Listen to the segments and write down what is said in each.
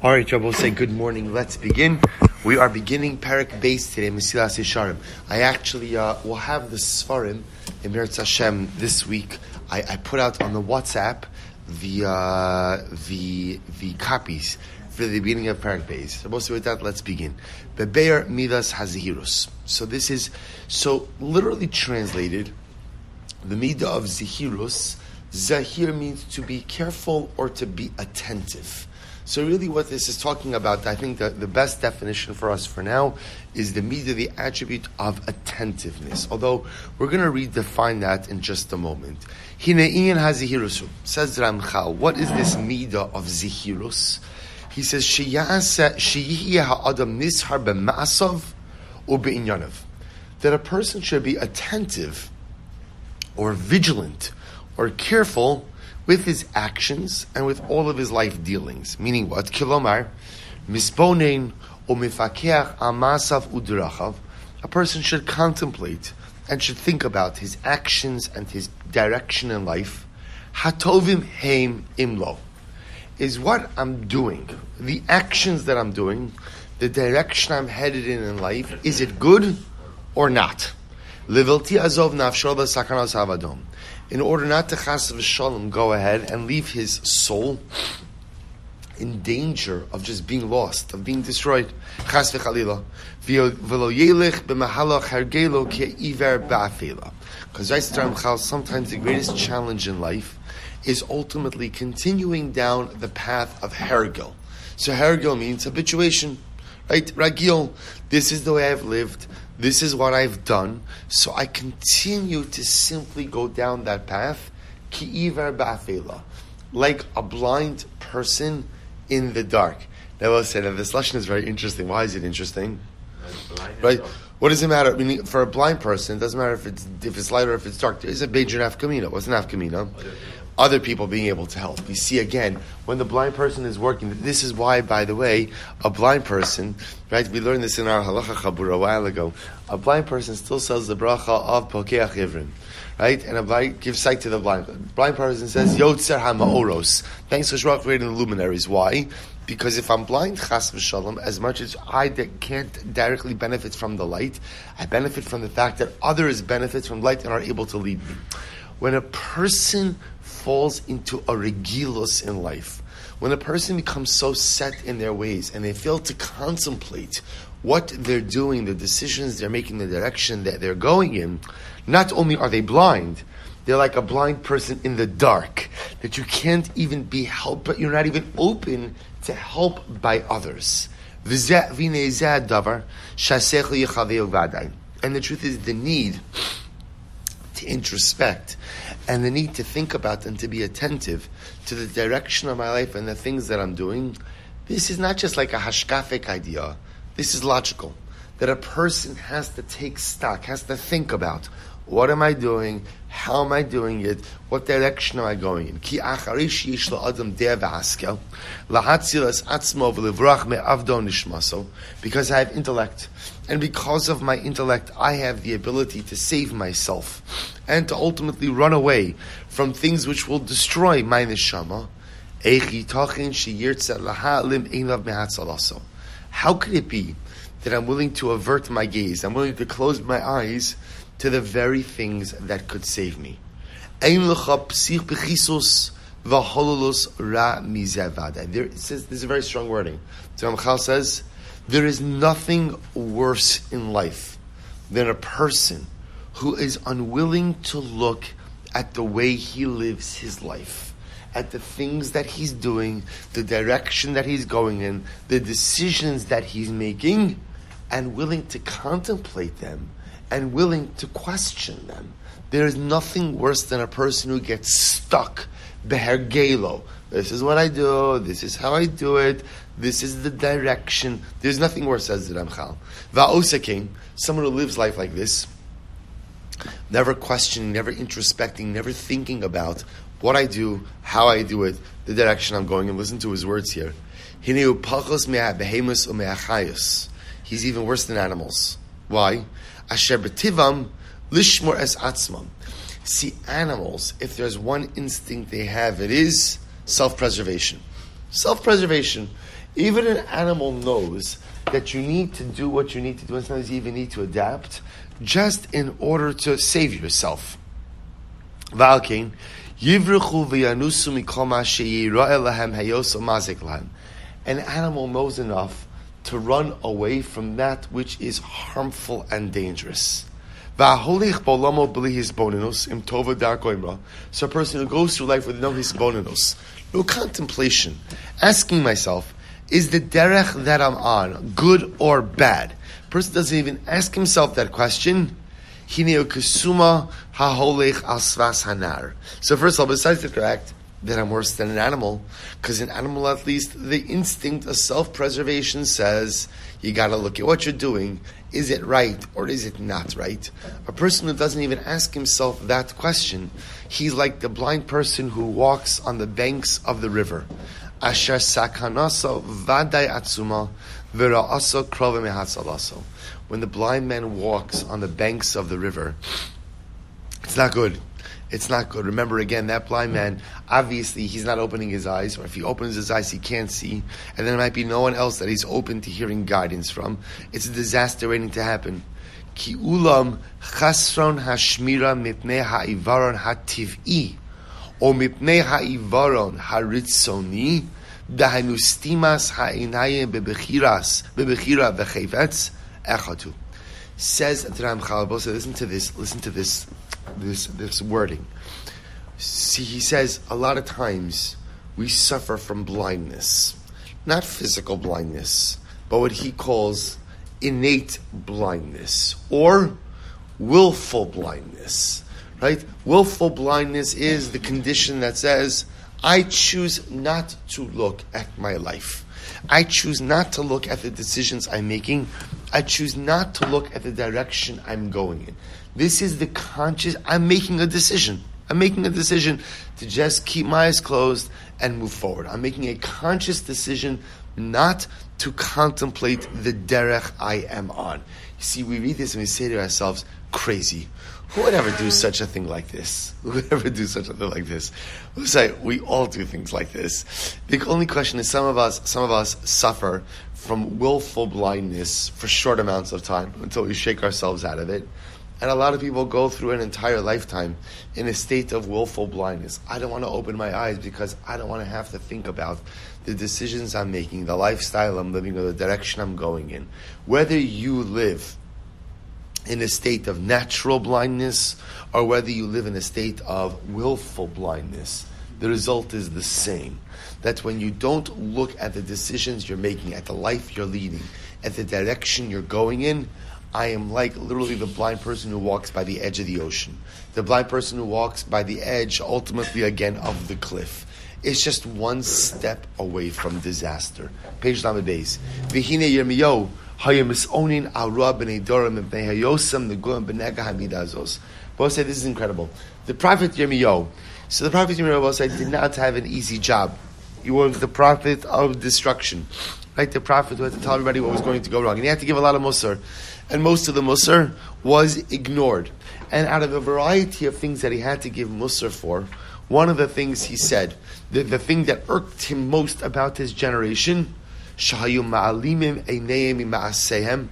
All right, Rabbi, say good morning. Let's begin. We are beginning Perek Beis today, Mesilas Yesharim. I actually will have the Sfarim in Meretz Hashem this week. I put out on the WhatsApp the copies for the beginning of Perek Beis. So with that, let's begin. Bebeir Midas Hazihirus. So this is literally translated. The midah of Zihirus. Zahir means to be careful or to be attentive. So really what this is talking about, I think that the best definition for us for now is the midah, the attribute of attentiveness. Although we're going to redefine that in just a moment. Hineiyin hazihirusu, says Ramchal. What is this midah of zihirus? He says, Sheyihya ha'adam nishar b'ma'asav or be'inyanav. That a person should be attentive or vigilant or careful with his actions and with all of his life dealings. Meaning what? Kilomar, misbonein o mifakeach amasav udrachav. A person should contemplate and should think about his actions and his direction in life. Hatovim heim imlo. Is what I'm doing, the actions that I'm doing, the direction I'm headed in life, is it good or not? Livilti azov nafshol b'sakanos havadom. In order not to chas v'shalom go ahead and leave his soul in danger of just being lost, of being destroyed. Chas v'chalila. V'lo yelech b'mahalach hergelo ke'iver ba'afela. Because sometimes the greatest challenge in life is ultimately continuing down the path of hergel. So hergel means habituation, right? Ragil, this is the way I've lived. This is what I've done, so I continue to simply go down that path, ki'iver ba'afela, like a blind person in the dark. Now, I'll say that this lesson is very interesting. Why is it interesting? Right? What does it matter? I mean, for a blind person, it doesn't matter if it's light or if it's dark. There is a major nafkamina. What's an nafkamina? Other people being able to help. You see, again, when the blind person is working, this is why, by the way, a blind person, right, we learned this in our halacha chabura a while ago, a blind person still says the bracha of pokeach ivrim, right, and a blind gives sight to the blind. The blind person says, Yotzer ha-ma'oros, thanks to Shruach creating the luminaries. Why? Because if I'm blind, chas v'shalom, as much as I can't directly benefit from the light, I benefit from the fact that others benefit from light and are able to lead me. When a person falls into a regilus in life, when a person becomes so set in their ways and they fail to contemplate what they're doing, the decisions they're making, the direction that they're going in, not only are they blind, they're like a blind person in the dark, that you can't even be helped, but you're not even open to help by others. And the truth is the need to introspect and the need to think about and to be attentive to the direction of my life and the things that I'm doing. This is not just like a hashkafic idea. This is logical. That a person has to take stock, has to think about, what am I doing? How am I doing it? What direction am I going in? Ki acharish yesh la'adam deh v'haskel lahatzilas atzmo v'livrach me'avdo nishmaso. Because I have intellect, and because of my intellect, I have the ability to save myself and to ultimately run away from things which will destroy my neshama. How could it be that I'm willing to avert my gaze, I'm willing to close my eyes to the very things that could save me? It says, this is a very strong wording. So Ramchal says, there is nothing worse in life than a person who is unwilling to look at the way he lives his life, at the things that he's doing, the direction that he's going in, the decisions that he's making, and willing to contemplate them and willing to question them. There is nothing worse than a person who gets stuck. Behergelo. This is what I do. This is how I do it. This is the direction. There's nothing worse, says the Ramchal. Va'osaking, someone who lives life like this, never questioning, never introspecting, never thinking about what I do, how I do it, the direction I'm going. And listen to his words here. He's even worse than animals. Why? Asher b'tivam lishmor es atzmam. See, animals, if there's one instinct they have, it is self-preservation. Self-preservation. Even an animal knows that you need to do what you need to do, and sometimes you even need to adapt, just in order to save yourself. An animal knows enough to run away from that which is harmful and dangerous. So a person who goes through life with no hisbonenus, no contemplation, asking myself, is the derech that I'm on good or bad? A person doesn't even ask himself that question. So first of all, besides the fact that I'm worse than an animal, because an animal, at least the instinct of self-preservation says, you got to look at what you're doing. Is it right or is it not right? A person who doesn't even ask himself that question, he's like the blind person who walks on the banks of the river. Asher sakanasa vaday atzuma v'ra'asa krova mehatzalaso. When the blind man walks on the banks of the river, it's not good. It's not good. Remember again, that blind man, obviously he's not opening his eyes, or if he opens his eyes, he can't see, and there might be no one else that he's open to hearing guidance from. It's a disaster waiting to happen. Ki ulam chasron hashmira mipnei ha'ivaron hativ'i, o mipnei ha'ivaron haritzoni, dahanu stimas ha'inayim bebechira v'chevetz echatu. Says the Ramchal, so listen to this wording. See, he says a lot of times we suffer from blindness, not physical blindness, but what he calls innate blindness or willful blindness. Right? Willful blindness is the condition that says, I choose not to look at my life. I choose not to look at the decisions I'm making. I choose not to look at the direction I'm going in. This is the conscious, I'm making a decision. I'm making a decision to just keep my eyes closed and move forward. I'm making a conscious decision not to contemplate the derech I am on. You see, we read this and we say to ourselves, crazy. Who would ever do such a thing like this? Who would ever do such a thing like this? We'll say, we all do things like this. The only question is some of us suffer from willful blindness for short amounts of time until we shake ourselves out of it. And a lot of people go through an entire lifetime in a state of willful blindness. I don't want to open my eyes because I don't want to have to think about the decisions I'm making, the lifestyle I'm living, or the direction I'm going in. Whether you live in a state of natural blindness or whether you live in a state of willful blindness, the result is the same. That when you don't look at the decisions you're making, at the life you're leading, at the direction you're going in, I am like literally the blind person who walks by the edge of the ocean. The blind person who walks by the edge, ultimately again, of the cliff. It's just one step away from disaster. Page Lamed Beis. V'hine Yirmiyahu hayamis alra b'nei dorim b'nei hayosam neguim b'nega hamida azos. Both say this is incredible. The prophet Yirmiyahu. So the prophet Yirmiyahu did not have an easy job. He was the prophet of destruction. Right? The prophet who had to tell everybody what was going to go wrong. And he had to give a lot of musar. And most of the musar was ignored. And out of a variety of things that he had to give musar for, one of the things he said, the thing that irked him most about his generation, shahayu ma'alimim eineim ma'asehem,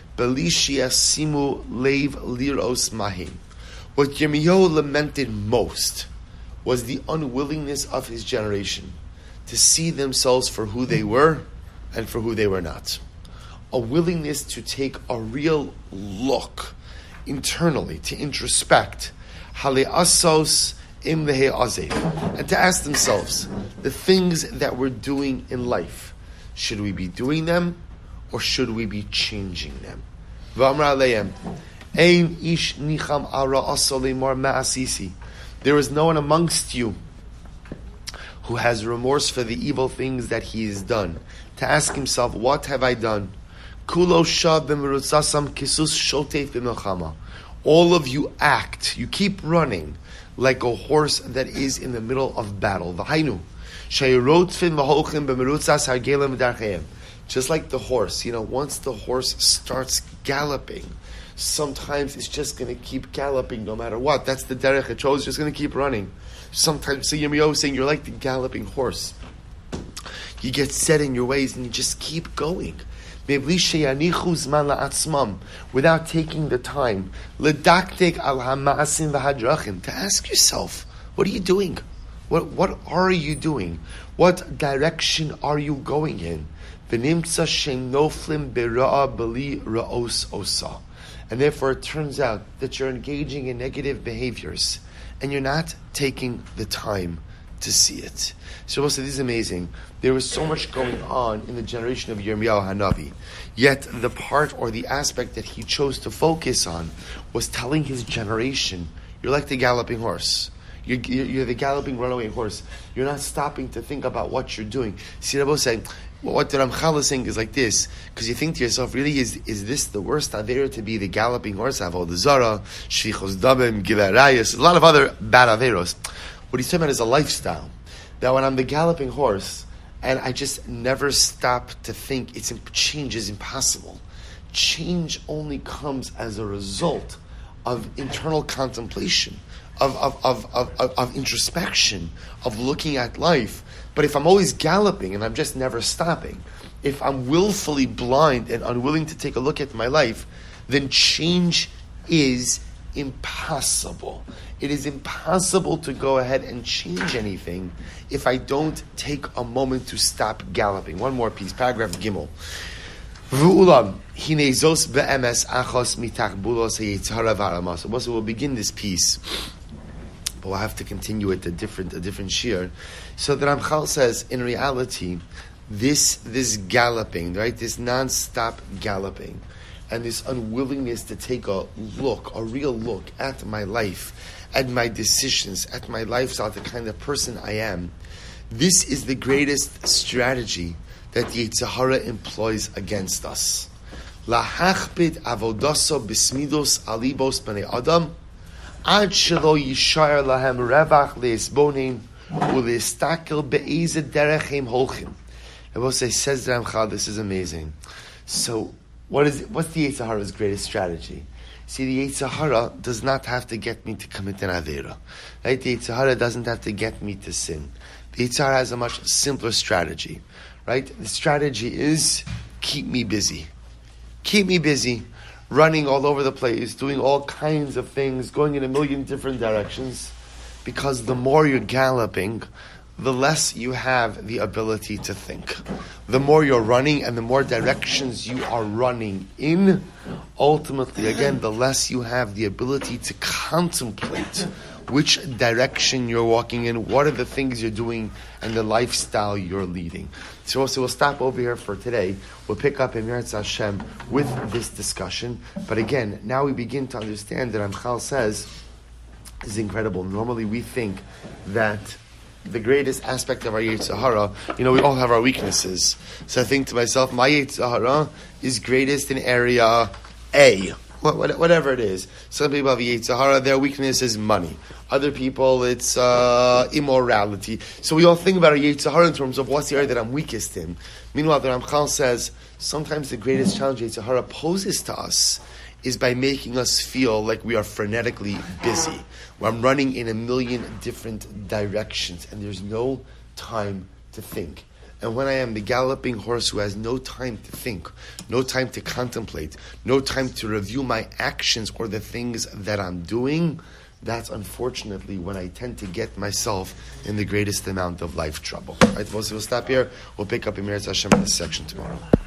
belishiyasimu leiv liros mahim. What Yirmiyahu lamented most was the unwillingness of his generation to see themselves for who they were and for who they were not. A willingness to take a real look internally, to introspect, haleasos im lehe azev, and to ask themselves, the things that we're doing in life, should we be doing them or should we be changing them? V'amra aleim, ein ish nicham ara asa lemar ma'asisi. There is no one amongst you who has remorse for the evil things that he has done, to ask himself, what have I done? Kulo shav b'merutzasam kisus shotef b'milchama. All of you act, you keep running like a horse that is in the middle of battle. V'hainu shayrotfin v'holchim b'merutzas hargelim v'darcheim. Just like the horse, once the horse starts galloping, sometimes it's just going to keep galloping no matter what. That's the derech it chose, just going to keep running. Sometimes, so Yirmiyahu is saying, you're like the galloping horse. You get set in your ways and you just keep going. Without taking the time to ask yourself, what are you doing? What are you doing? What direction are you going in? And therefore it turns out that you're engaging in negative behaviors and you're not taking the time to see it. So this is amazing. There was so much going on in the generation of Yirmiyahu Hanavi, yet the part or the aspect that he chose to focus on was telling his generation, you're like the galloping horse. You're the galloping runaway horse. You're not stopping to think about what you're doing. See, Rabbi saying, what the Ramchal is saying is like this, because you think to yourself, really, is this the worst Avera to be the galloping horse? Avodah Zarah, Shvichos Damim, Gilei Arayos, a lot of other bad Averos. What he's talking about is a lifestyle. That when I'm the galloping horse, and I just never stop to think, change is impossible. Change only comes as a result of internal contemplation, of introspection, of looking at life. But if I'm always galloping and I'm just never stopping, if I'm willfully blind and unwilling to take a look at my life, then change is impossible. It is impossible to go ahead and change anything if I don't take a moment to stop galloping. One more piece, paragraph Gimel. V'ulam hinezos be'emes achos mitach bulos hayetzara v'aramas. So we'll begin this piece, but we'll have to continue it a different shir. So the Ramchal says, in reality, this galloping, right, this non-stop galloping, and this unwillingness to take a real look at my life, at my decisions, at my lifestyle, the kind of person I am, this is the greatest strategy that the Yetzer Hara employs against us. Lahachbid avodaso bismidos alibos b'nei adam ad shelo yishayar lahem revach leisbonin uleistakel be'ezeh derech heim holchim. Rabbi says the Ramchal, this is amazing. So, what's the Yetzer Hara's greatest strategy? See, the Yetzer Hara does not have to get me to commit an Avera. Right? The Yetzer Hara doesn't have to get me to sin. The Yetzer Hara has a much simpler strategy. Right? The strategy is, keep me busy. Keep me busy, running all over the place, doing all kinds of things, going in a million different directions. Because the more you're galloping, the less you have the ability to think. The more you're running and the more directions you are running in, ultimately, again, the less you have the ability to contemplate which direction you're walking in, what are the things you're doing, and the lifestyle you're leading. So we'll stop over here for today. We'll pick up in Meretz Hashem with this discussion. But again, now we begin to understand that Ramchal says, this is incredible. Normally we think that the greatest aspect of our Yetzer Hara, we all have our weaknesses. So I think to myself, my Yetzer Hara is greatest in area A, whatever it is. Some people have Yetzer Hara, their weakness is money. Other people, it's immorality. So we all think about our Yetzer Hara in terms of what's the area that I'm weakest in. Meanwhile, the Ramchal says, sometimes the greatest challenge Yetzer Hara poses to us is by making us feel like we are frenetically busy, where I'm running in a million different directions, and there's no time to think. And when I am the galloping horse who has no time to think, no time to contemplate, no time to review my actions or the things that I'm doing, that's unfortunately when I tend to get myself in the greatest amount of life trouble. All right, we'll stop here. We'll pick up in Meretz Hashem in this section tomorrow.